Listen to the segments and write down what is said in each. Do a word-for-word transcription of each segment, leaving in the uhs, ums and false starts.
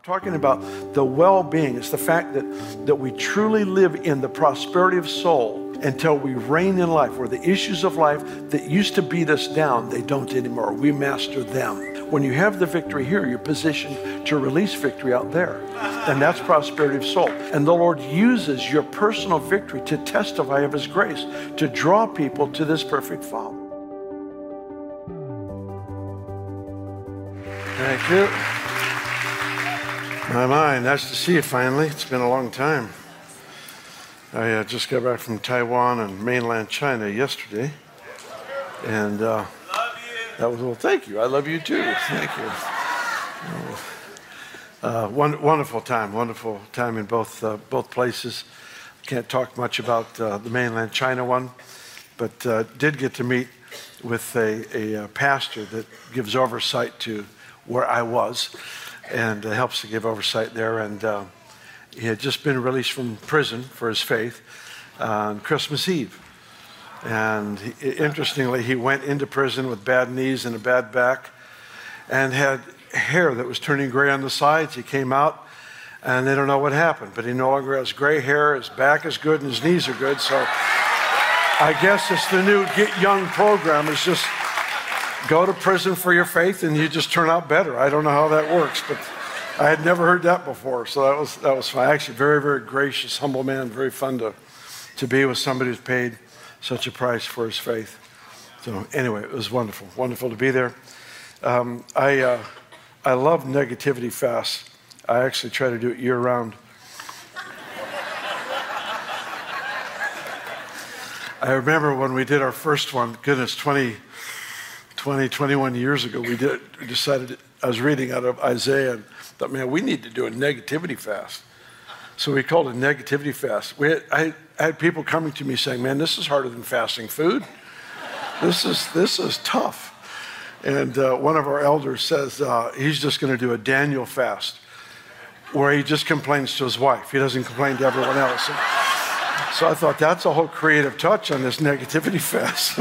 talking about the well-being. It's the fact that, that we truly live in the prosperity of soul until we reign in life, where the issues of life that used to beat us down, they don't anymore. We master them. When you have the victory here, you're positioned to release victory out there. And that's prosperity of soul. And the Lord uses your personal victory to testify of his grace, to draw people to this perfect Father. Thank you. My mind, nice to see you finally. It's been a long time. I uh, just got back from Taiwan and mainland China yesterday. And uh, that was, well, thank you. I love you too. Thank you. Uh, one, wonderful time, wonderful time in both uh, both places. Can't talk much about uh, the mainland China one, but uh, did get to meet with a, a, a pastor that gives oversight to where I was, and uh, helps to give oversight there. And uh, he had just been released from prison for his faith on Christmas Eve. And he, interestingly, he went into prison with bad knees and a bad back and had hair that was turning gray on the sides. He came out and they don't know what happened, but he no longer has gray hair. His back is good and his knees are good. So I guess it's the new Get Young program. It's just go to prison for your faith and you just turn out better. I don't know how that works, but I had never heard that before. So that was that was fun. Actually, very, very gracious, humble man. Very fun to, to be with somebody who's paid such a price for his faith. So anyway, it was wonderful. Wonderful to be there. Um, I, uh, I love negativity fasts. I actually try to do it year round. I remember when we did our first one, goodness, twenty, twenty, twenty-one years ago, we did. We decided, I was reading out of Isaiah and thought, man, we need to do a negativity fast. So we called it a negativity fast. We had, I, I had people coming to me saying, man, this is harder than fasting food. This is, this is tough. And uh, one of our elders says uh, he's just going to do a Daniel fast where he just complains to his wife. He doesn't complain to everyone else. And so I thought that's a whole creative touch on this negativity fast.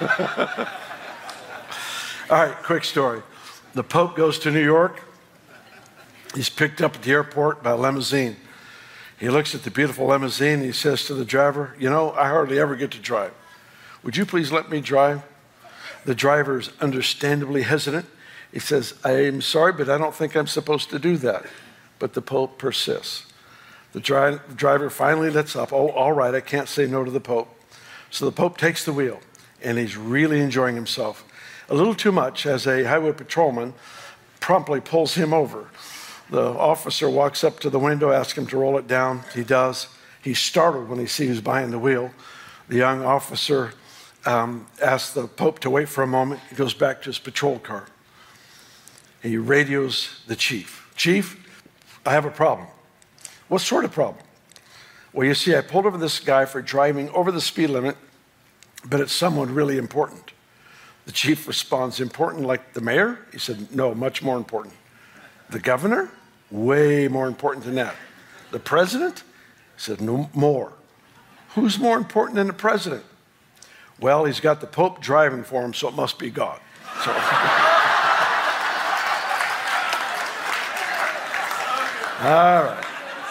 All right, quick story. The Pope goes to New York. He's picked up at the airport by a limousine. He looks at the beautiful limousine and he says to the driver, you know, I hardly ever get to drive. Would you please let me drive? The driver is understandably hesitant. He says, I'm sorry, but I don't think I'm supposed to do that. But the Pope persists. The dri- driver finally lets up. Oh, all right, I can't say no to the Pope. So the Pope takes the wheel, and he's really enjoying himself. A little too much, as a highway patrolman promptly pulls him over. The officer walks up to the window, asks him to roll it down. He does. He's startled when he sees who's behind the wheel. The young officer um, asks the Pope to wait for a moment. He goes back to his patrol car. He radios the chief. Chief, I have a problem. What sort of problem? Well, you see, I pulled over this guy for driving over the speed limit, but it's someone really important. The chief responds, important like the mayor? He said, no, much more important. The governor? Way more important than that. The president? He said, no more. Who's more important than the president? Well, he's got the Pope driving for him, so it must be God. So, all right.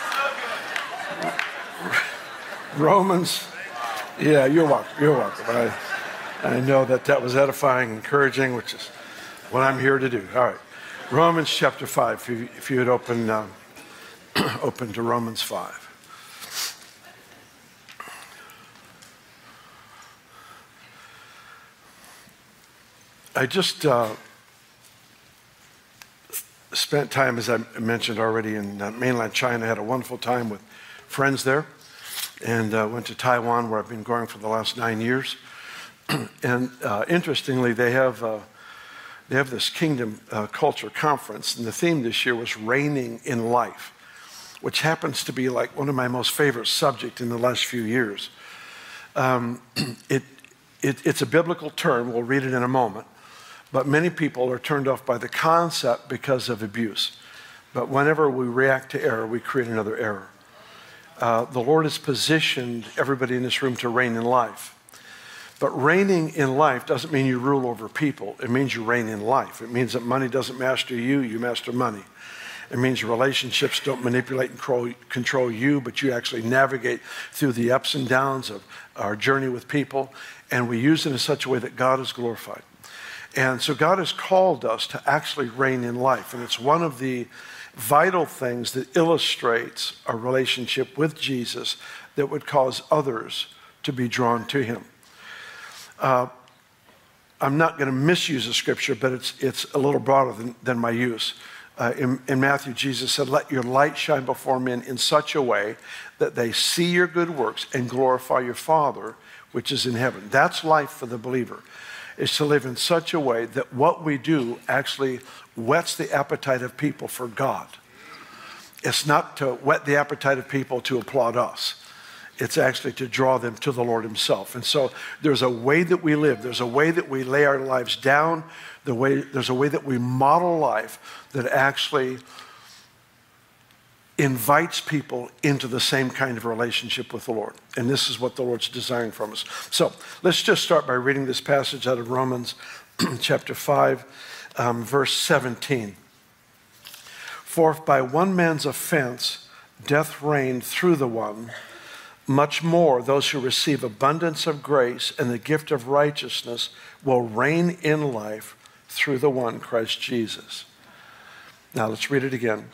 Romans, yeah, you're welcome. You're welcome. I, I know that that was edifying, encouraging, which is what I'm here to do. All right. Romans chapter five, if you, if you would open, um, open to Romans five. I just uh, spent time, as I mentioned already, in uh, mainland China. I had a wonderful time with friends there, and uh, went to Taiwan, where I've been going for the last nine years. And uh, interestingly, they have uh, they have this Kingdom uh, Culture Conference, and the theme this year was reigning in life, which happens to be like one of my most favorite subjects in the last few years. Um, it, it it's a biblical term. We'll read it in a moment. But many people are turned off by the concept because of abuse. But whenever we react to error, we create another error. Uh, the Lord has positioned everybody in this room to reign in life. But reigning in life doesn't mean you rule over people. It means you reign in life. It means that money doesn't master you, you master money. It means relationships don't manipulate and control, control you, but you actually navigate through the ups and downs of our journey with people. And we use it in such a way that God is glorified. And so God has called us to actually reign in life. And it's one of the vital things that illustrates a relationship with Jesus that would cause others to be drawn to him. Uh, I'm not going to misuse the scripture, but it's it's a little broader than, than my use. Uh, in, in Matthew, Jesus said, let your light shine before men in such a way that they see your good works and glorify your Father, which is in heaven. That's life for the believer, is to live in such a way that what we do actually whets the appetite of people for God. It's not to whet the appetite of people to applaud us. It's actually to draw them to the Lord himself. And so there's a way that we live. There's a way that we lay our lives down. The way, there's a way that we model life that actually invites people into the same kind of relationship with the Lord. And this is what the Lord's desiring from us. So let's just start by reading this passage out of Romans chapter five, um, verse seventeen. For if by one man's offense death reigned through the one, much more those who receive abundance of grace and the gift of righteousness will reign in life through the one, Christ Jesus. Now let's read it again.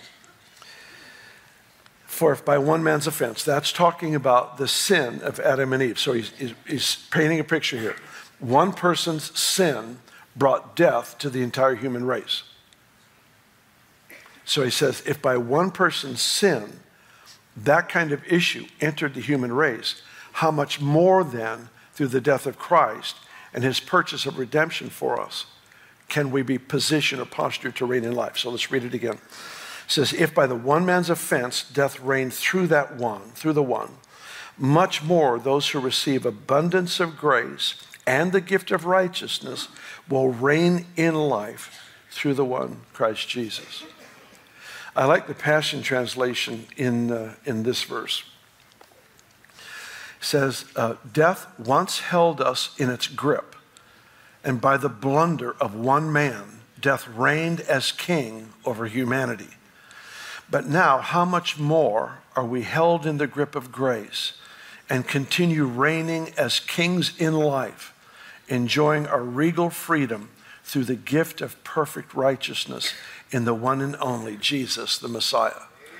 For if by one man's offense, that's talking about the sin of Adam and Eve. So he's, he's, he's painting a picture here. One person's sin brought death to the entire human race. So he says, if by one person's sin, that kind of issue entered the human race, how much more then, through the death of Christ and his purchase of redemption for us, can we be positioned or postured to reign in life? So let's read it again. It says, if by the one man's offense death reigned through that one, through the one, much more those who receive abundance of grace and the gift of righteousness will reign in life through the one, Christ Jesus. I like the Passion Translation in, uh, in this verse. It says, uh, death once held us in its grip, and by the blunder of one man, death reigned as king over humanity. But now, how much more are we held in the grip of grace and continue reigning as kings in life, enjoying our regal freedom through the gift of perfect righteousness in the one and only Jesus, the Messiah.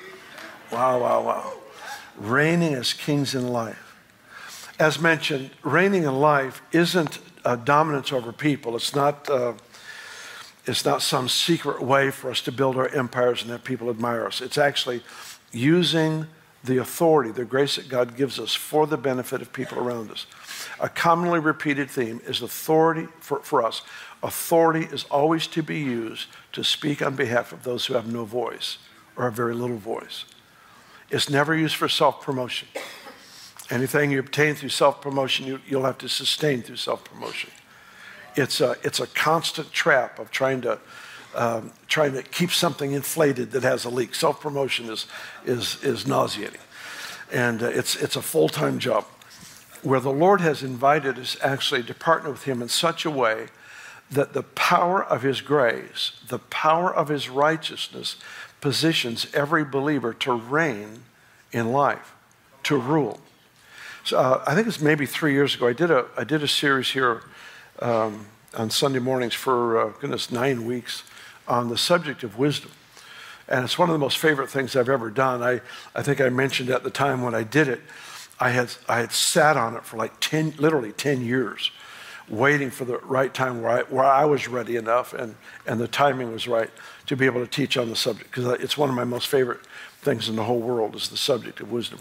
Wow, wow, wow. Reigning as kings in life. As mentioned, reigning in life isn't a dominance over people. It's not, uh, it's not some secret way for us to build our empires and have people admire us. It's actually using the authority, the grace that God gives us for the benefit of people around us. A commonly repeated theme is authority for, for us. Authority is always to be used to speak on behalf of those who have no voice or a very little voice. It's never used for self-promotion. Anything you obtain through self-promotion, you, you'll have to sustain through self-promotion. It's a, it's a constant trap of trying to um, trying to keep something inflated that has a leak. Self-promotion is is is nauseating, and uh, it's it's a full-time job. Where the Lord has invited us actually to partner with him in such a way that the power of his grace, the power of his righteousness, positions every believer to reign in life, to rule. So uh, I think it's maybe three years ago, I did a, I did a series here um, on Sunday mornings for, uh, goodness, nine weeks on the subject of wisdom. And it's one of the most favorite things I've ever done. I, I think I mentioned at the time when I did it, I had, I had sat on it for like ten, literally ten years, waiting for the right time where I, where I was ready enough and, and the timing was right to be able to teach on the subject, because it's one of my most favorite things in the whole world is the subject of wisdom.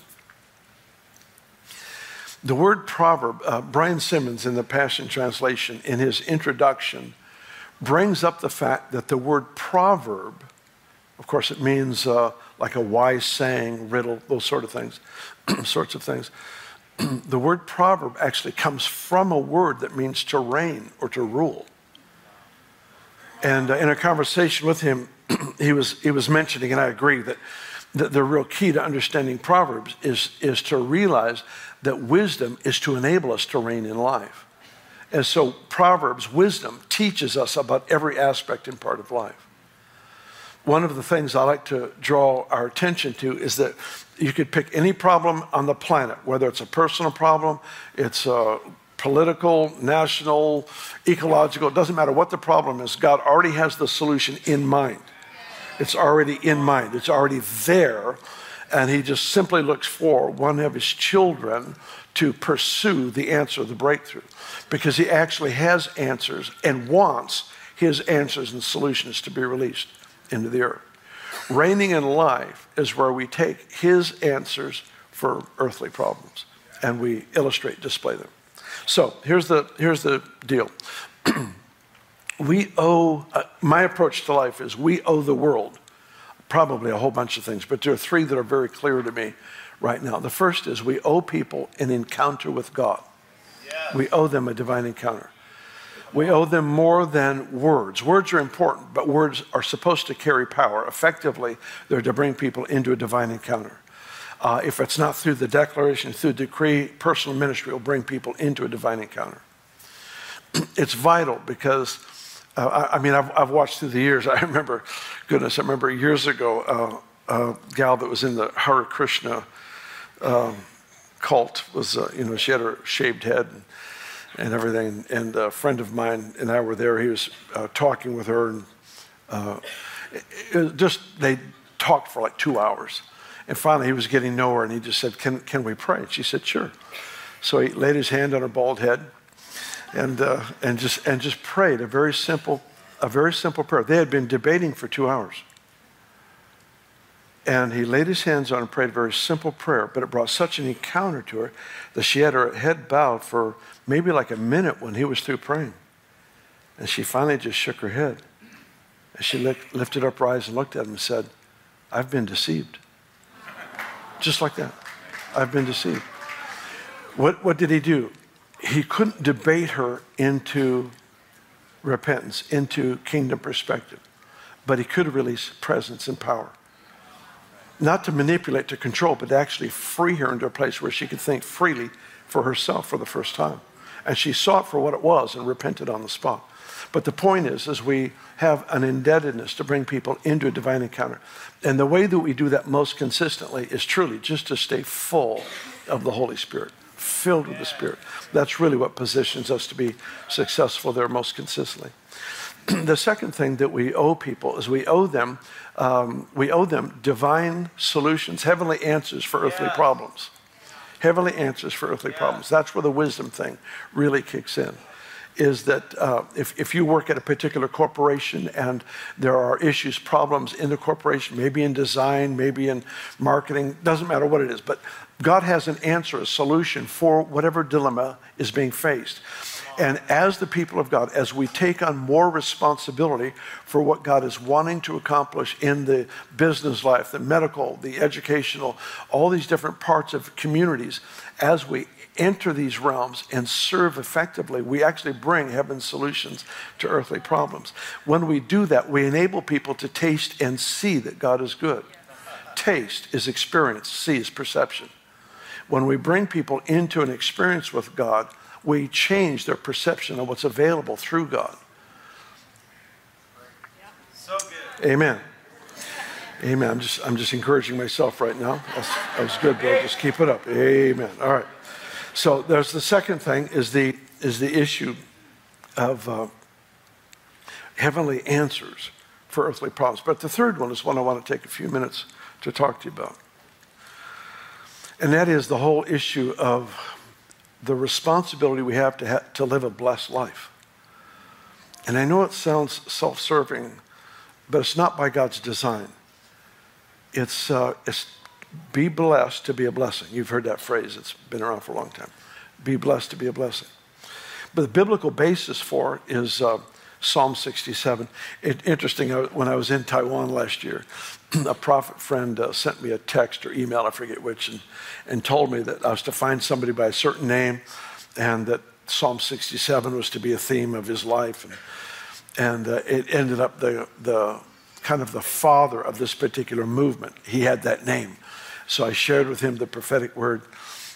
The word proverb, uh, Brian Simmons in the Passion Translation, in his introduction, brings up the fact that the word proverb, of course it means uh, like a wise saying, riddle, those sort of things, sorts of things. The word proverb actually comes from a word that means to reign or to rule. And uh, in a conversation with him, he was he was mentioning, and I agree, that, that the real key to understanding Proverbs is, is to realize that wisdom is to enable us to reign in life. And so Proverbs, wisdom, teaches us about every aspect and part of life. one of the things I like to draw our attention to is that you could pick any problem on the planet, whether it's a personal problem, it's a political, national, ecological, it doesn't matter what the problem is. God already has the solution in mind. It's already in mind. It's already there. And he just simply looks for one of his children to pursue the answer, the breakthrough, because he actually has answers and wants his answers and solutions to be released into the earth. Reigning in life is where we take his answers for earthly problems and we illustrate, display them. So here's the, here's the deal. We owe, uh, my approach to life is we owe the world probably a whole bunch of things, but there are three that are very clear to me right now. The first is we owe people an encounter with God. Yes. We owe them a divine encounter. We owe them more than words. Words are important, but words are supposed to carry power. Effectively, they're to bring people into a divine encounter. Uh, if it's not through the declaration, through decree, personal ministry will bring people into a divine encounter. It's vital because, uh, I, I mean, I've, I've watched through the years. I remember, goodness, I remember years ago, uh, a gal that was in the Hare Krishna um, cult was, uh, you know, she had her shaved head and, and everything. And a friend of mine and I were there. He was uh, talking with her, and uh, it, it just they talked for like two hours. And finally, he was getting nowhere, and he just said, "Can can we pray?" And she said, "Sure." So he laid his hand on her bald head, and uh, and just and just prayed a very simple, a very simple prayer. They had been debating for two hours. And he laid his hands on her and prayed a very simple prayer, but it brought such an encounter to her that she had her head bowed for maybe like a minute when he was through praying. And she finally just shook her head. And she lift, lifted up her eyes and looked at him and said, "I've been deceived." Just like that. I've been deceived. What, what did he do? He couldn't debate her into repentance, into kingdom perspective, but he could release presence and power. Not to manipulate, to control, but to actually free her into a place where she could think freely for herself for the first time. And she saw it for what it was and repented on the spot. But the point is, is we have an indebtedness to bring people into a divine encounter. And the way that we do that most consistently is truly just to stay full of the Holy Spirit, filled with the Spirit. That's really what positions us to be successful there most consistently. The second thing that we owe people is we owe them, um, we owe them divine solutions, heavenly answers for earthly yeah. problems. Heavenly answers for earthly yeah. problems. That's where the wisdom thing really kicks in. Is that uh, if, if you work at a particular corporation and there are issues, problems in the corporation, maybe in design, maybe in marketing, doesn't matter what it is, but God has an answer, a solution for whatever dilemma is being faced. And as the people of God, as we take on more responsibility for what God is wanting to accomplish in the business life, the medical, the educational, all these different parts of communities, as we enter these realms and serve effectively, we actually bring heaven's solutions to earthly problems. When we do that, we enable people to taste and see that God is good. Taste is experience, see is perception. When we bring people into an experience with God, we change their perception of what's available through God. So good. Amen. Amen. I'm just, I'm just encouraging myself right now. That's, that was good, bro. Just keep it up. Amen. All right. So there's the second thing is the is the issue of uh, heavenly answers for earthly problems. But the third one is one I want to take a few minutes to talk to you about. And that is the whole issue of the responsibility we have to, ha- to live a blessed life. And I know it sounds self-serving, but it's not by God's design. It's, uh, it's be blessed to be a blessing. You've heard that phrase. It's been around for a long time. Be blessed to be a blessing. But the biblical basis for it is uh, Psalm sixty-seven. It, interesting, when I was in Taiwan last year, a prophet friend uh, sent me a text or email, I forget which, and, and told me that I was to find somebody by a certain name and that Psalm sixty-seven was to be a theme of his life. And, and uh, it ended up the, the kind of the father of this particular movement. He had that name. So I shared with him the prophetic word.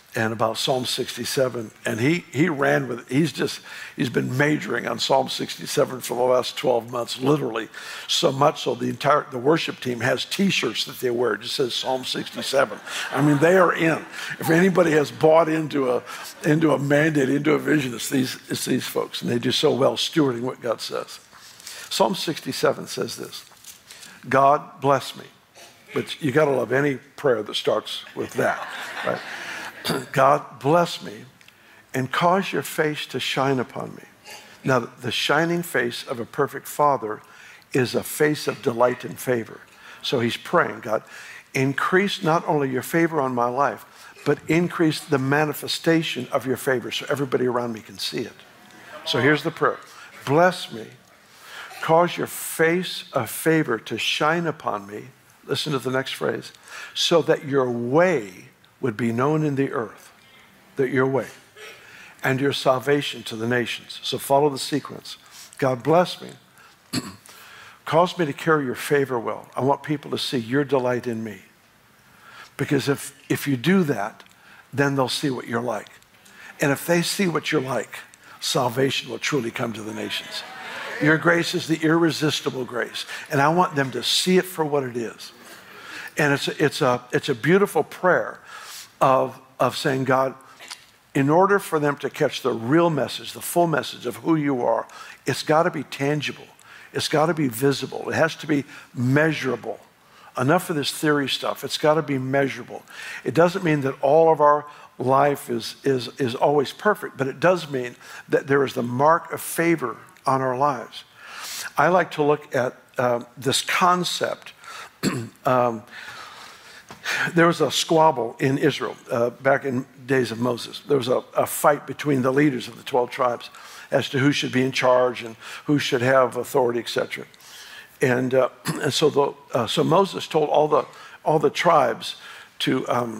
and about Psalm sixty-seven. And he he ran with it. He's just, he's been majoring on Psalm sixty-seven for the last twelve months, literally. So much so the entire, the worship team has t-shirts that they wear. It just says Psalm sixty-seven. I mean, they are in. If anybody has bought into a, into a mandate, into a vision, it's these, it's these folks. And they do so well stewarding what God says. Psalm sixty-seven says this: God bless me. But you got to love any prayer that starts with that, right? God bless me and cause your face to shine upon me. Now, the shining face of a perfect father is a face of delight and favor. So he's praying, God, increase not only your favor on my life, but increase the manifestation of your favor so everybody around me can see it. So here's the prayer. Bless me, cause your face of favor to shine upon me. Listen to the next phrase. So that your way would be known in the earth, that your way, and your salvation to the nations. So follow the sequence. God bless me. Cause me to carry your favor well. I want people to see your delight in me. Because if, if you do that, then they'll see what you're like. And if they see what you're like, salvation will truly come to the nations. Your grace is the irresistible grace. And I want them to see it for what it is. And it's a, it's a, it's a beautiful prayer of, of saying, God, in order for them to catch the real message, the full message of who you are, it's got to be tangible. It's got to be visible. It has to be measurable. Enough of this theory stuff. It's got to be measurable. It doesn't mean that all of our life is, is, is always perfect, but it does mean that there is the mark of favor on our lives. I like to look at uh, this concept. um, There was a squabble in Israel uh, back in days of Moses. There was a, a fight between the leaders of the twelve tribes as to who should be in charge and who should have authority, et cetera. And, uh, and so, the, uh, so Moses told all the all the tribes to um,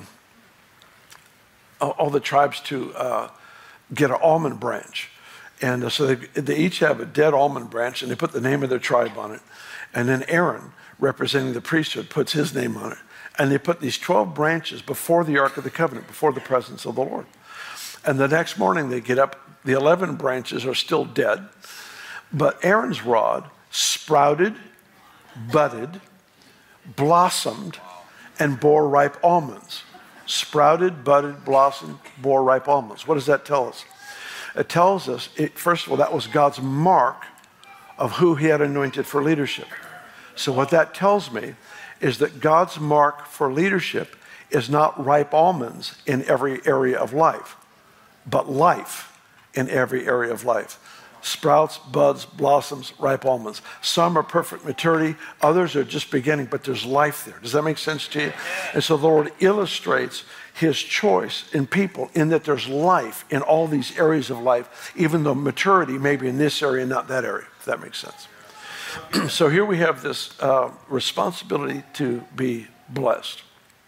all the tribes to uh, get an almond branch, and uh, so they, they each have a dead almond branch, and they put the name of their tribe on it, and then Aaron, representing the priesthood, puts his name on it. And they put these twelve branches before the Ark of the Covenant, before the presence of the Lord. And the next morning they get up, the eleven branches are still dead, but Aaron's rod sprouted, budded, blossomed, and bore ripe almonds. Sprouted, budded, blossomed, bore ripe almonds. What does that tell us? It tells us, it, first of all, that was God's mark of who he had anointed for leadership. So what that tells me is that God's mark for leadership is not ripe almonds in every area of life, but life in every area of life. Sprouts, buds, blossoms, ripe almonds. Some are perfect maturity, others are just beginning, but there's life there. Does that make sense to you? And so the Lord illustrates his choice in people in that there's life in all these areas of life, even though maturity may be in this area and not that area, if that makes sense. So here we have this uh, responsibility to be blessed.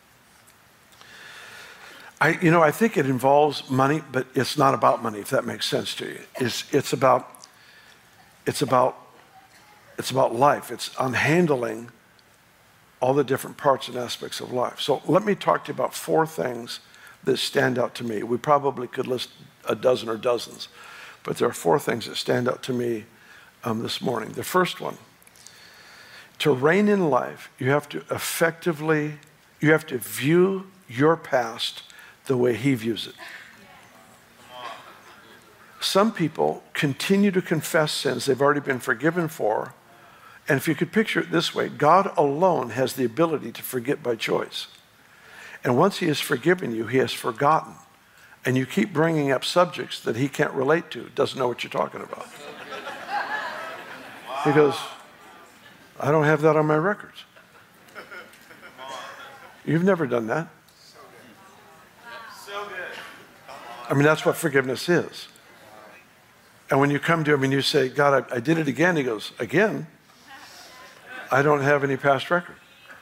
I, you know, I think it involves money, but it's not about money, if that makes sense to you. It's, it's about, it's about, it's about life. It's on handling all the different parts and aspects of life. So let me talk to you about four things that stand out to me. We probably could list a dozen or dozens, but there are four things that stand out to me Um, this morning. The first one, to reign in life, you have to effectively, you have to view your past the way he views it. Some people continue to confess sins they've already been forgiven for, and if you could picture it this way, God alone has the ability to forget by choice. And once he has forgiven you, he has forgotten, and you keep bringing up subjects that he can't relate to, doesn't know what you're talking about. He goes, I don't have that on my records. You've never done that. I mean, that's what forgiveness is. And when you come to him and you say, God, I, I did it again, he goes, again? I don't have any past record.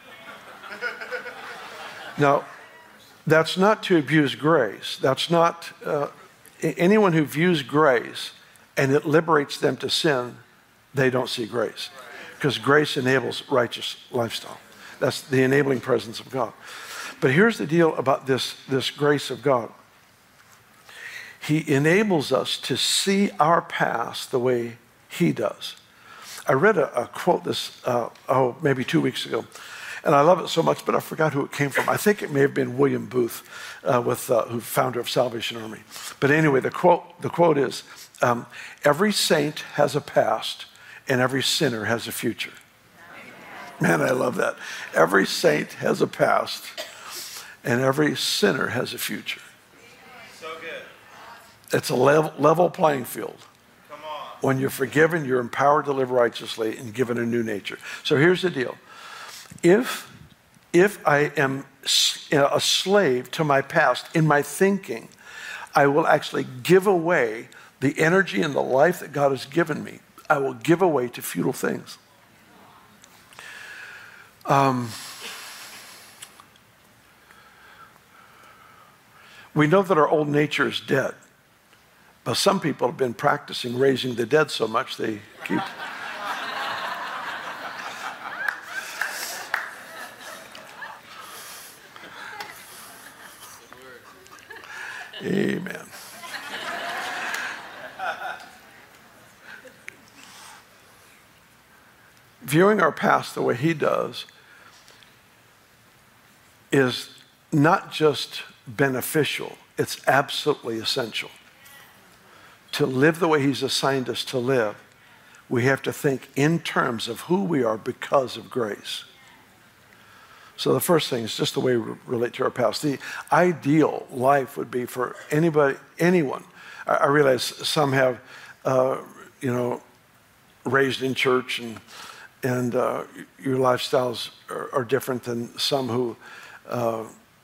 Now, that's not to abuse grace. That's not, uh, anyone who views grace and it liberates them to sin, they don't see grace. Because grace enables righteous lifestyle. That's the enabling presence of God. But here's the deal about this, this grace of God. He enables us to see our past the way he does. I read a, a quote this, uh, oh, maybe two weeks ago, and I love it so much, but I forgot who it came from. I think it may have been William Booth, uh, with uh, who founder of Salvation Army. But anyway, the quote, the quote is, um, every saint has a past and every sinner has a future. Man, I love that. Every saint has a past and every sinner has a future. So good. It's a level, level playing field. Come on. When you're forgiven, you're empowered to live righteously and given a new nature. So here's the deal. If, if I am a slave to my past in my thinking, I will actually give away the energy and the life that God has given me. I will give away to futile things. Um, we know that our old nature is dead, but some people have been practicing raising the dead so much they keep... Amen. Viewing our past the way he does is not just beneficial, it's absolutely essential. To live the way he's assigned us to live, we have to think in terms of who we are because of grace. So the first thing is just the way we relate to our past. The ideal life would be for anybody, anyone. I, I realize some have, uh, you know, raised in church and and uh, your lifestyles are, are different than some who uh,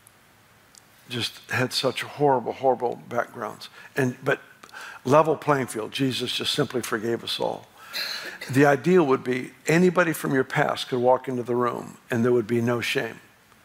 just had such horrible, horrible backgrounds. And but level playing field. Jesus just simply forgave us all. The ideal would be anybody from your past could walk into the room and there would be no shame.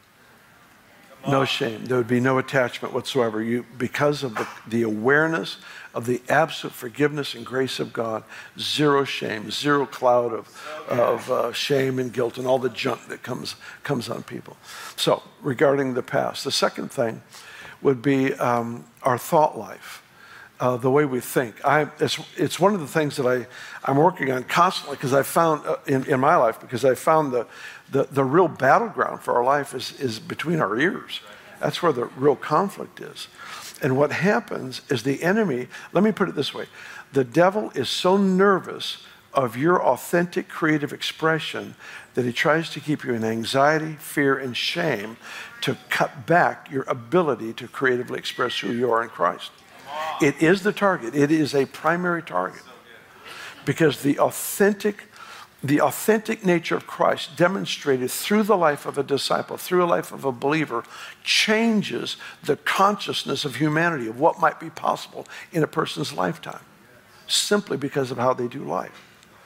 No shame. There would be no attachment whatsoever. You, because of the, the awareness of the absolute forgiveness and grace of God, zero shame, zero cloud of, of uh, shame and guilt and all the junk that comes, comes on people. So regarding the past, the second thing would be um, our thought life. Uh, the way we think. I, it's, it's one of the things that I, I'm working on constantly because I found uh, in, in my life, because I found the, the, the real battleground for our life is, is between our ears. That's where the real conflict is. And what happens is the enemy, let me put it this way, the devil is so nervous of your authentic creative expression that he tries to keep you in anxiety, fear, and shame to cut back your ability to creatively express who you are in Christ. It is the target. It is a primary target. Because the authentic, the authentic nature of Christ demonstrated through the life of a disciple, through a life of a believer, changes the consciousness of humanity, of what might be possible in a person's lifetime, simply because of how they do life.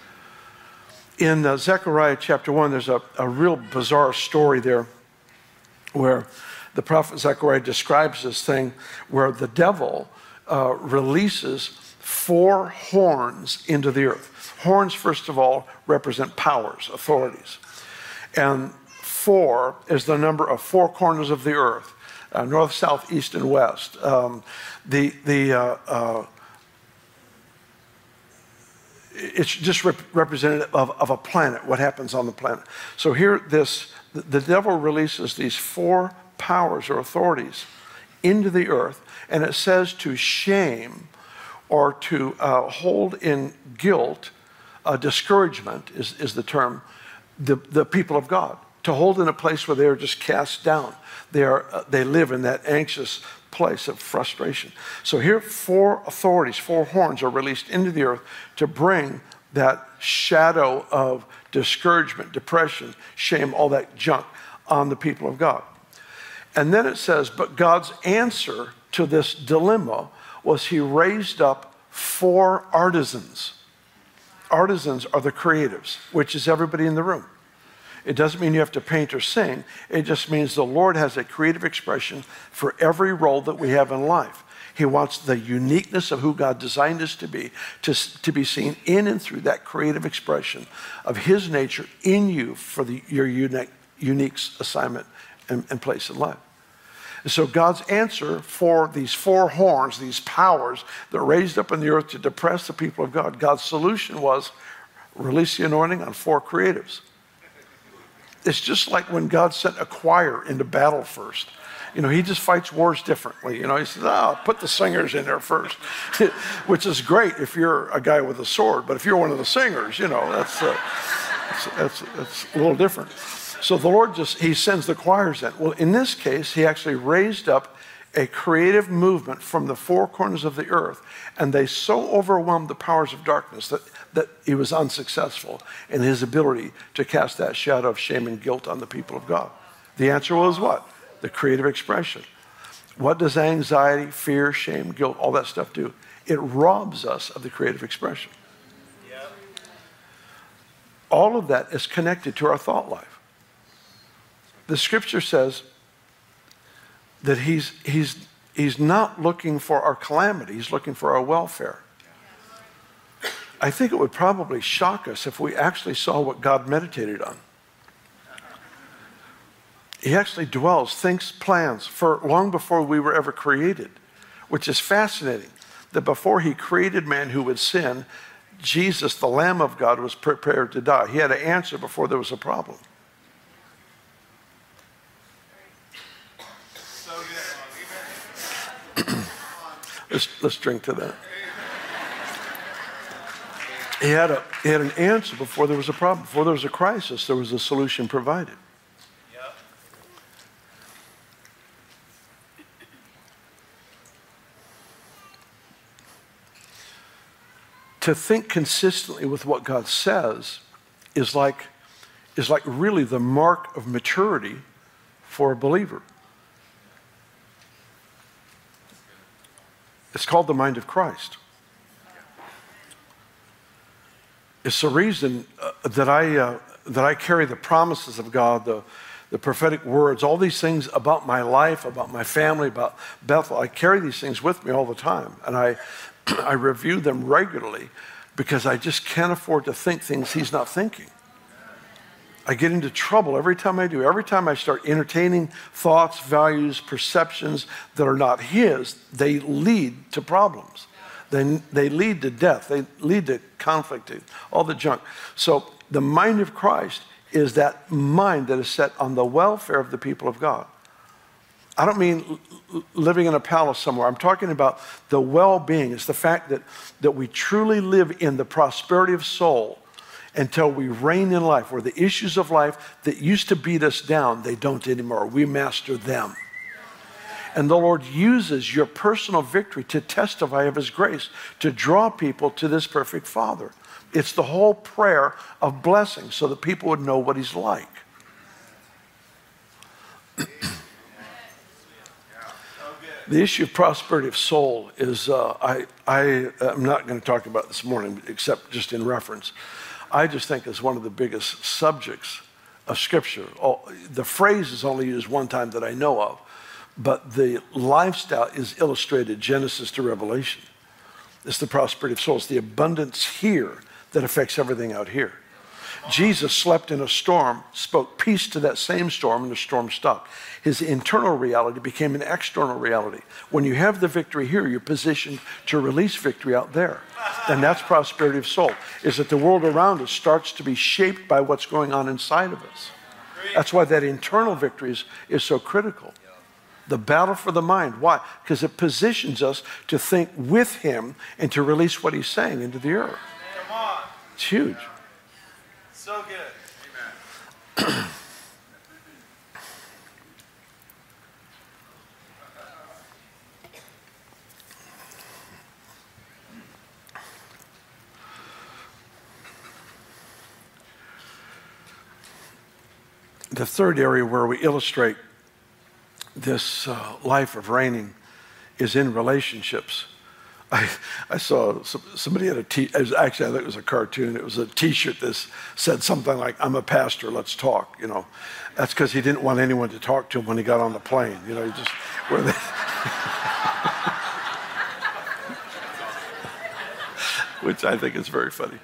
In uh, Zechariah chapter one, there's a, a real bizarre story there where the prophet Zechariah describes this thing where the devil Uh, releases four horns into the earth. Horns, first of all, represent powers, authorities. And four is the number of four corners of the earth, uh, north, south, east, and west. Um, the the uh, uh, it's just rep- representative of, of a planet, what happens on the planet. So here, this the, the devil releases these four powers or authorities into the earth, and it says to shame or to uh, hold in guilt, uh, discouragement is, is the term, the, the people of God. To hold in a place where they are just cast down. They, are, uh, they live in that anxious place of frustration. So here, four authorities, four horns are released into the earth to bring that shadow of discouragement, depression, shame, all that junk on the people of God. And then it says, but God's answer to this dilemma was he raised up four artisans. Artisans are the creatives, which is everybody in the room. It doesn't mean you have to paint or sing. It just means the Lord has a creative expression for every role that we have in life. He wants the uniqueness of who God designed us to be, to, to be seen in and through that creative expression of his nature in you for the, your unique, unique assignment and, and place in life. And so God's answer for these four horns, these powers that are raised up in the earth to depress the people of God, God's solution was release the anointing on four creatives. It's just like when God sent a choir into battle first. You know, he just fights wars differently. You know, he says, oh, put the singers in there first, which is great if you're a guy with a sword. But if you're one of the singers, you know, that's, uh, that's, that's, that's a little different. So the Lord just, he sends the choirs in. Well, in this case, he actually raised up a creative movement from the four corners of the earth. And they so overwhelmed the powers of darkness that, that he was unsuccessful in his ability to cast that shadow of shame and guilt on the people of God. The answer was what? The creative expression. What does anxiety, fear, shame, guilt, all that stuff do? It robs us of the creative expression. Yep. All of that is connected to our thought life. The scripture says that he's, he's, he's not looking for our calamity, he's looking for our welfare. I think it would probably shock us if we actually saw what God meditated on. He actually dwells, thinks, plans for long before we were ever created, which is fascinating. That before he created man who would sin, Jesus, the Lamb of God, was prepared to die. He had an answer before there was a problem. So good. let's, let's drink to that. He had, a, he had an answer before there was a problem. Before there was a crisis, there was a solution provided. To think consistently with what God says is like, is like really the mark of maturity for a believer. It's called the mind of Christ. It's the reason uh, that I uh, that I carry the promises of God, the, the prophetic words, all these things about my life, about my family, about Bethel. I carry these things with me all the time, and I I review them regularly because I just can't afford to think things he's not thinking. I get into trouble every time I do. Every time I start entertaining thoughts, values, perceptions that are not his, they lead to problems. They, they lead to death. They lead to conflict, all the junk. So the mind of Christ is that mind that is set on the welfare of the people of God. I don't mean living in a palace somewhere. I'm talking about the well-being. It's the fact that, that we truly live in the prosperity of soul until we reign in life, where the issues of life that used to beat us down, they don't anymore. We master them. And the Lord uses your personal victory to testify of his grace, to draw people to this perfect Father. It's the whole prayer of blessing so that people would know what he's like. The issue of prosperity of soul is, uh, I, I, I'm not going to talk about this morning, except just in reference. I just think it's one of the biggest subjects of Scripture. Oh, the phrase is only used one time that I know of, but the lifestyle is illustrated Genesis to Revelation. It's the prosperity of soul. It's the abundance here that affects everything out here. Jesus slept in a storm, spoke peace to that same storm, and the storm stopped. His internal reality became an external reality. When you have the victory here, you're positioned to release victory out there. And that's prosperity of soul, is that the world around us starts to be shaped by what's going on inside of us. That's why that internal victory is, is so critical. The battle for the mind. Why? Because it positions us to think with him and to release what he's saying into the earth. Come on. It's huge. So good. Amen. The third area where we illustrate this uh, life of reigning is in relationships. I, I saw some, somebody had a t- it was actually, I think it was a cartoon. It was a T-shirt that said something like, "I'm a pastor, let's talk." You know, that's because he didn't want anyone to talk to him when he got on the plane. You know, he just where they. Which I think is very funny.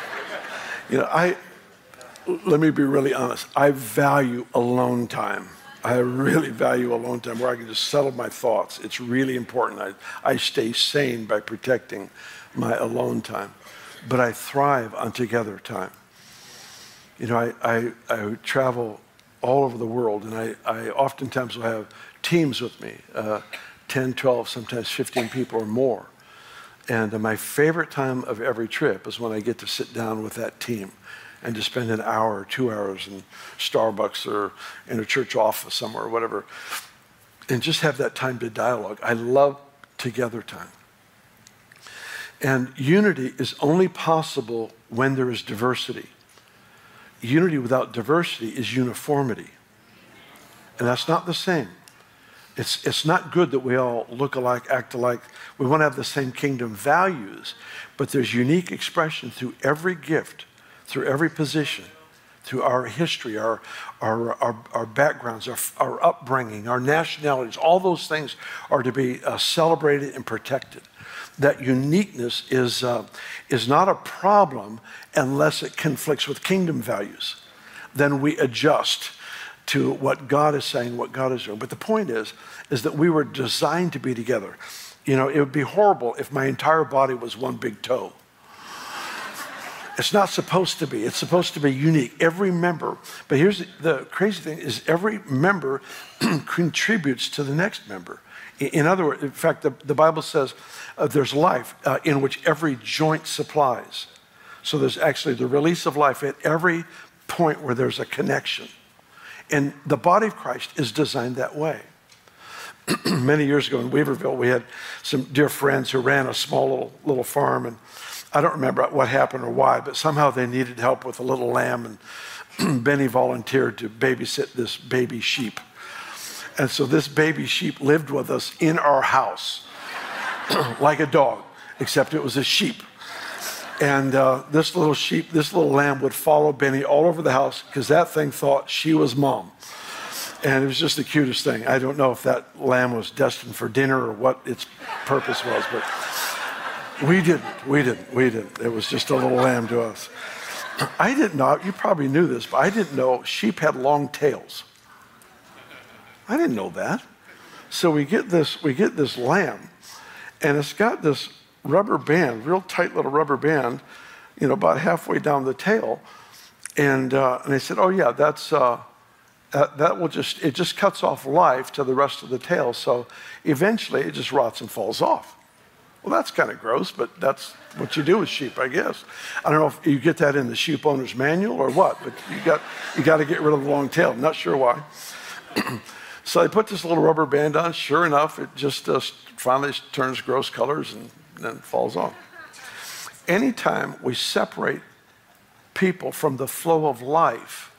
You know, I let me be really honest. I value alone time. I really value alone time where I can just settle my thoughts. It's really important. I, I stay sane by protecting my alone time. But I thrive on together time. You know, I, I, I travel all over the world, and I, I oftentimes will have teams with me, uh, ten, twelve, sometimes fifteen people or more. And uh, my favorite time of every trip is when I get to sit down with that team and to spend an hour or two hours in Starbucks or in a church office somewhere or whatever, and just have that time to dialogue. I love together time. And unity is only possible when there is diversity. Unity without diversity is uniformity. And that's not the same. It's, it's not good that we all look alike, act alike. We want to have the same kingdom values, but there's unique expression through every gift, through every position, through our history, our, our, our, our backgrounds, our, our upbringing, our nationalities. All those things are to be uh, celebrated and protected. That uniqueness is, uh, is not a problem unless it conflicts with kingdom values. Then we adjust to what God is saying, what God is doing. But the point is, is that we were designed to be together. You know, it would be horrible if my entire body was one big toe. It's not supposed to be. It's supposed to be unique. Every member, but here's the, the crazy thing is every member contributes to the next member. In, in other words, in fact, the, the Bible says uh, there's life uh, in which every joint supplies. So there's actually the release of life at every point where there's a connection. And the body of Christ is designed that way. Many years ago in Weaverville, we had some dear friends who ran a small little, little farm, and I don't remember what happened or why, but somehow they needed help with a little lamb, and Benny volunteered to babysit this baby sheep. And so this baby sheep lived with us in our house, like a dog, except it was a sheep. And uh, this little sheep, this little lamb would follow Benny all over the house because that thing thought she was mom. And it was just the cutest thing. I don't know if that lamb was destined for dinner or what its purpose was, but we didn't, we didn't, we didn't. It was just a little lamb to us. I didn't know, you probably knew this, but I didn't know sheep had long tails. I didn't know that. So we get this, we get this lamb, and it's got this rubber band, real tight little rubber band, you know, about halfway down the tail. And uh, and they said, oh yeah, that's uh, that, that will just, it just cuts off life to the rest of the tail. So eventually it just rots and falls off. Well, that's kind of gross, but that's what you do with sheep, I guess. I don't know if you get that in the sheep owner's manual or what, but you got you got to get rid of the long tail. I'm not sure why. So they put this little rubber band on. Sure enough, it just uh, finally turns gross colors and then falls off. Anytime we separate people from the flow of life,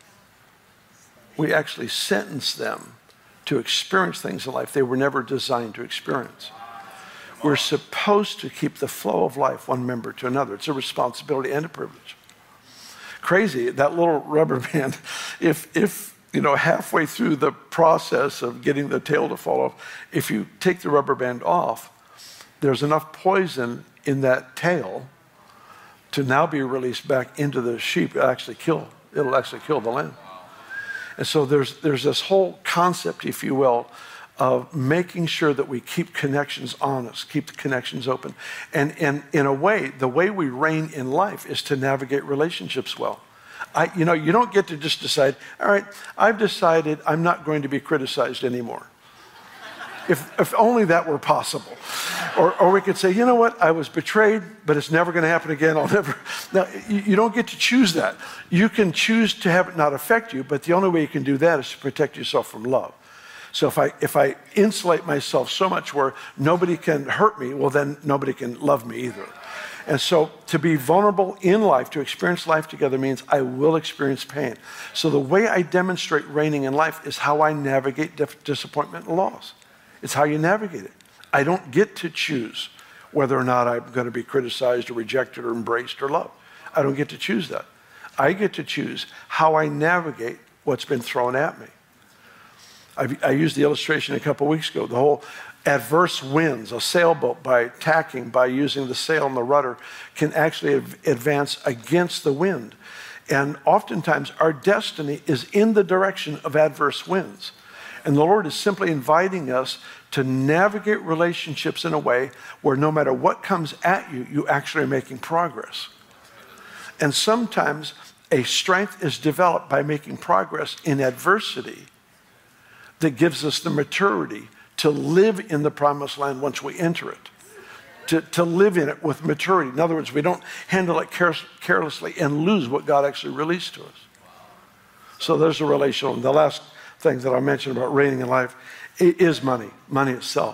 we actually sentence them to experience things in life they were never designed to experience. We're supposed to keep the flow of life one member to another. It's a responsibility and a privilege. Crazy, that little rubber band, if, if you know, halfway through the process of getting the tail to fall off, if you take the rubber band off, there's enough poison in that tail to now be released back into the sheep. It'll actually kill, it'll actually kill the lamb. And so there's, there's this whole concept, if you will, of making sure that we keep connections honest, keep the connections open. And, and in a way, the way we reign in life is to navigate relationships well. I, you know, you don't get to just decide, all right, I've decided I'm not going to be criticized anymore. If, if only that were possible. Or, or we could say, you know what, I was betrayed, but it's never going to happen again. I'll never. Now, you, you don't get to choose that. You can choose to have it not affect you, but the only way you can do that is to protect yourself from love. So if I, if I insulate myself so much where nobody can hurt me, well, then nobody can love me either. And so to be vulnerable in life, to experience life together means I will experience pain. So the way I demonstrate reigning in life is how I navigate dif- disappointment and loss. It's how you navigate it. I don't get to choose whether or not I'm going to be criticized or rejected or embraced or loved. I don't get to choose that. I get to choose how I navigate what's been thrown at me. I, I used the illustration a couple weeks ago. The whole adverse winds, a sailboat by tacking, by using the sail and the rudder, can actually av- advance against the wind. And oftentimes our destiny is in the direction of adverse winds. And the Lord is simply inviting us to navigate relationships in a way where no matter what comes at you, you actually are making progress. And sometimes a strength is developed by making progress in adversity that gives us the maturity to live in the promised land once we enter it. To, to live in it with maturity. In other words, we don't handle it care, carelessly and lose what God actually released to us. So there's a relational. And the last thing that I mentioned about reigning in life is money, money itself.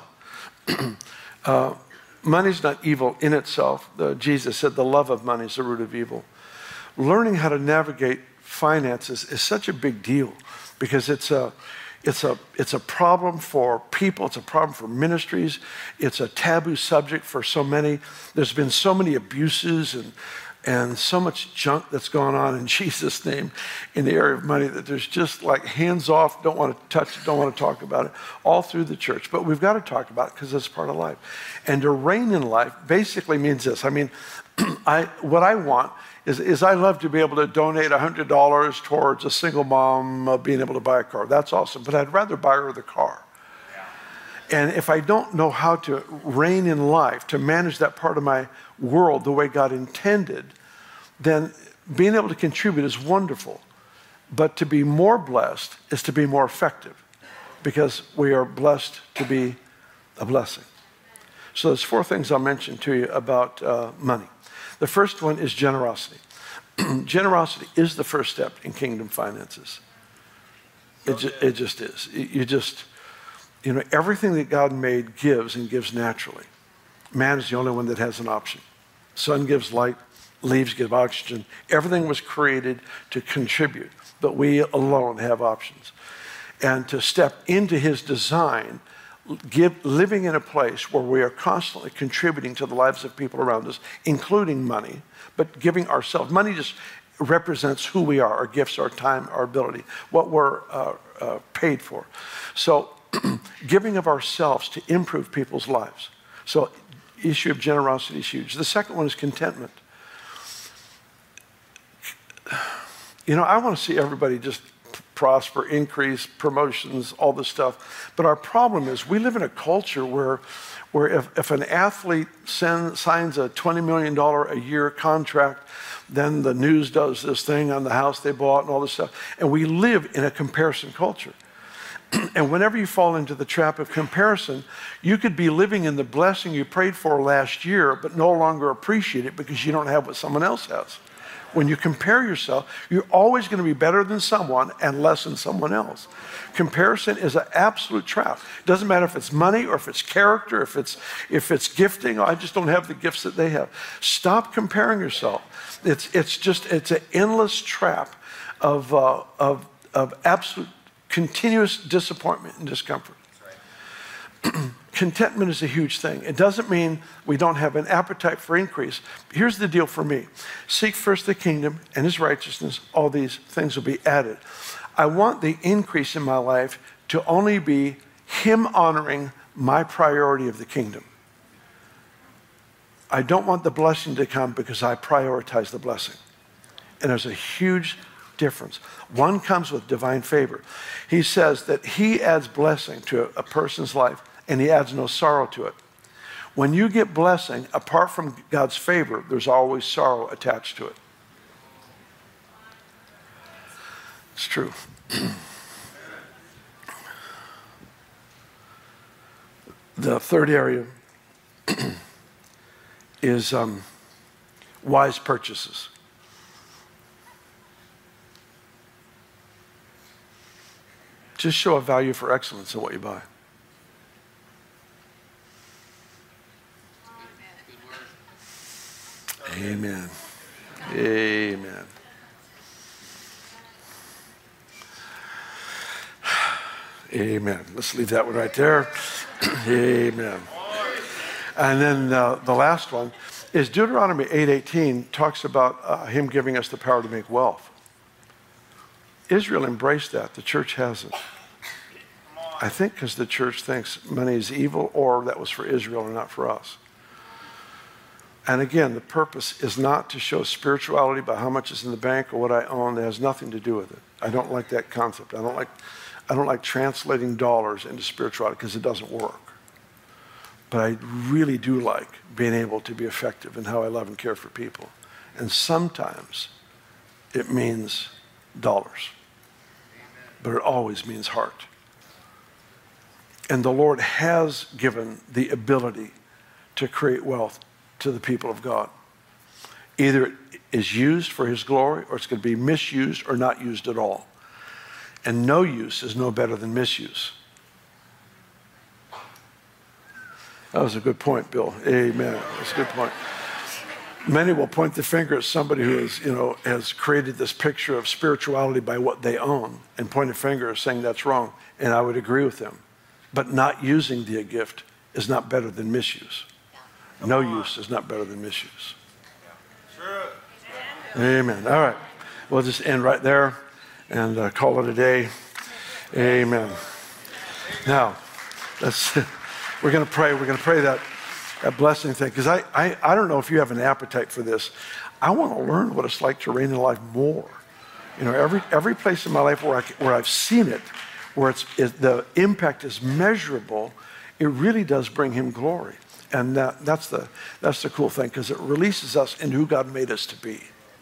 uh, money's not evil in itself. The, Jesus said the love of money is the root of evil. Learning how to navigate finances is such a big deal because it's a, it's a, it's a problem for people. It's a problem for ministries. It's a taboo subject for so many. There's been so many abuses and and so much junk that's gone on in Jesus' name in the area of money that there's just like hands off, don't want to touch it, don't want to talk about it, all through the church. But we've got to talk about it because it's part of life. And to reign in life basically means this. I mean, I what I want is, is I love to be able to donate one hundred dollars towards a single mom uh, being able to buy a car. That's awesome. But I'd rather buy her the car. And if I don't know how to reign in life, to manage that part of my world the way God intended, then being able to contribute is wonderful. But to be more blessed is to be more effective because we are blessed to be a blessing. So there's four things I'll mention to you about uh, money. The first one is generosity. Generosity is the first step in kingdom finances. It, ju- it just is. You just... You know, everything that God made gives and gives naturally. Man is the only one that has an option. Sun gives light, leaves give oxygen. Everything was created to contribute, but we alone have options. And to step into his design, give, living in a place where we are constantly contributing to the lives of people around us, including money, but giving ourselves. Money just represents who we are, our gifts, our time, our ability, what we're uh, uh, paid for. So, giving of ourselves to improve people's lives. So issue of generosity is huge. The second one is contentment. You know, I want to see everybody just prosper, increase, promotions, all this stuff. But our problem is we live in a culture where, where if, if an athlete send, signs a twenty million dollars a year contract, then the news does this thing on the house they bought and all this stuff. And we live in a comparison culture. And whenever you fall into the trap of comparison, you could be living in the blessing you prayed for last year, but no longer appreciate it because you don't have what someone else has. When you compare yourself, you're always going to be better than someone and less than someone else. Comparison is an absolute trap. It doesn't matter if it's money or if it's character, if it's if it's gifting. Oh, I just don't have the gifts that they have. Stop comparing yourself. It's it's just it's an endless trap of uh, of of absolute continuous disappointment and discomfort. Right. Contentment is a huge thing. It doesn't mean we don't have an appetite for increase. Here's the deal for me. Seek first the kingdom and his righteousness. All these things will be added. I want the increase in my life to only be him honoring my priority of the kingdom. I don't want the blessing to come because I prioritize the blessing. And there's a huge difference. One comes with divine favor. He says that he adds blessing to a person's life and he adds no sorrow to it. When you get blessing, apart from God's favor, there's always sorrow attached to it. It's true. The third area is um, wise purchases. Just show a value for excellence in what you buy. Amen. Amen. Amen. Let's leave that one right there. Amen. And then uh, the last one is Deuteronomy eight eighteen talks about uh, him giving us the power to make wealth. Israel embraced that. The church hasn't. I think because the church thinks money is evil or that was for Israel and not for us. And again, the purpose is not to show spirituality by how much is in the bank or what I own. That has nothing to do with it. I don't like that concept. I don't like, I don't like translating dollars into spirituality because it doesn't work. But I really do like being able to be effective in how I love and care for people. And sometimes it means dollars, but it always means heart. And the Lord has given the ability to create wealth to the people of God. Either it is used for his glory, or it's going to be misused or not used at all. And no use is no better than misuse. That was a good point, Bill. Amen. That's a good point. Many will point the finger at somebody who is, you know, has created this picture of spirituality by what they own and point a finger saying that's wrong. And I would agree with them. But not using the gift is not better than misuse. No use is not better than misuse. Amen. All right. We'll just end right there and uh, call it a day. Amen. Now, let's, we're going to pray. We're going to pray that, that blessing thing. Because I, I, I don't know if you have an appetite for this. I want to learn what it's like to reign in life more. You know, every, every place in my life where, I, where I've seen it, where it's, it, the impact is measurable, it really does bring him glory. And that, that's, the, that's the cool thing, because it releases us into who God made us to be.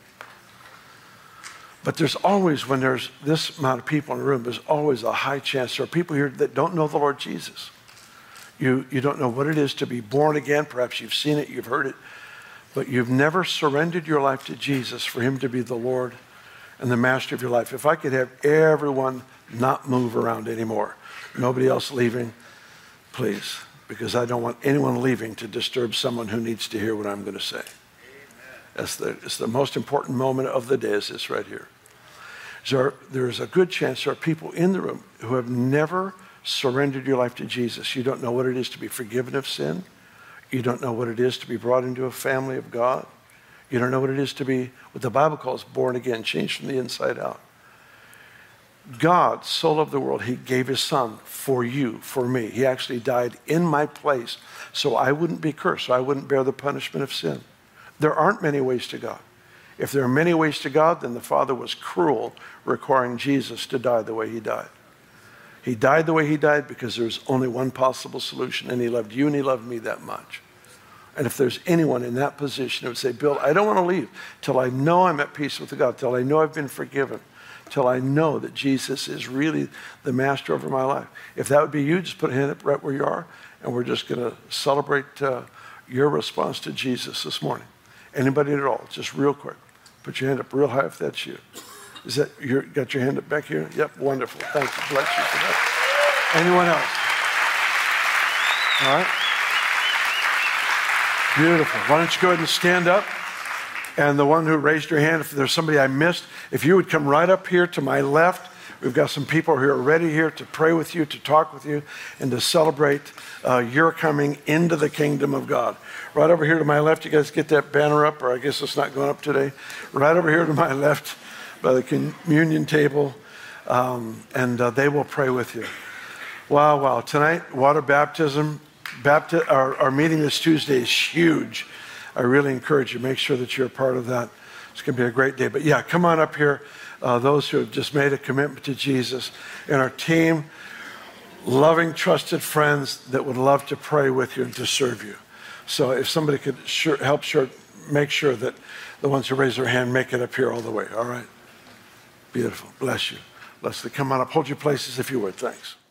But there's always, when there's this amount of people in the room, there's always a high chance there are people here that don't know the Lord Jesus. You, you don't know what it is to be born again. Perhaps you've seen it, you've heard it, but you've never surrendered your life to Jesus for him to be the Lord and the master of your life. If I could have everyone not move around anymore, nobody else leaving, please, because I don't want anyone leaving to disturb someone who needs to hear what I'm going to say. That's the, it's the most important moment of the day, is this right here. So there's a good chance there are people in the room who have never surrendered your life to Jesus. You don't know what it is to be forgiven of sin. You don't know what it is to be brought into a family of God. You don't know what it is to be, what the Bible calls born again, changed from the inside out. God so loved the world, he gave his son for you, for me. He actually died in my place so I wouldn't be cursed, so I wouldn't bear the punishment of sin. There aren't many ways to God. If there are many ways to God, then the Father was cruel, requiring Jesus to die the way he died. He died the way he died because there's only one possible solution, and he loved you and he loved me that much. And if there's anyone in that position who would say, Bill, I don't want to leave till I know I'm at peace with God, till I know I've been forgiven, till I know that Jesus is really the master over my life. If that would be you, just put a hand up right where you are, and we're just going to celebrate uh, your response to Jesus this morning. Anybody at all, just real quick. Put your hand up real high if that's you. Is that, you got your hand up back here? Yep, wonderful. Thank you. Bless you for that. Anyone else? All right. Beautiful. Why don't you go ahead and stand up? And the one who raised your hand, if there's somebody I missed, if you would come right up here to my left. We've got some people who are ready here to pray with you, to talk with you, and to celebrate uh, your coming into the kingdom of God. Right over here to my left, you guys get that banner up, or I guess it's not going up today. Right over here to my left by the communion table, um, and uh, they will pray with you. Wow, wow. Tonight, water baptism. Bapti- our, our meeting this Tuesday is huge. I really encourage you, make sure that you're a part of that. It's going to be a great day. But yeah, come on up here, uh, those who have just made a commitment to Jesus, and our team, loving, trusted friends that would love to pray with you and to serve you. So if somebody could sure, help sure, make sure that the ones who raise their hand make it up here all the way, all right? Beautiful. Bless you. Leslie, come on up. Hold your places if you would. Thanks.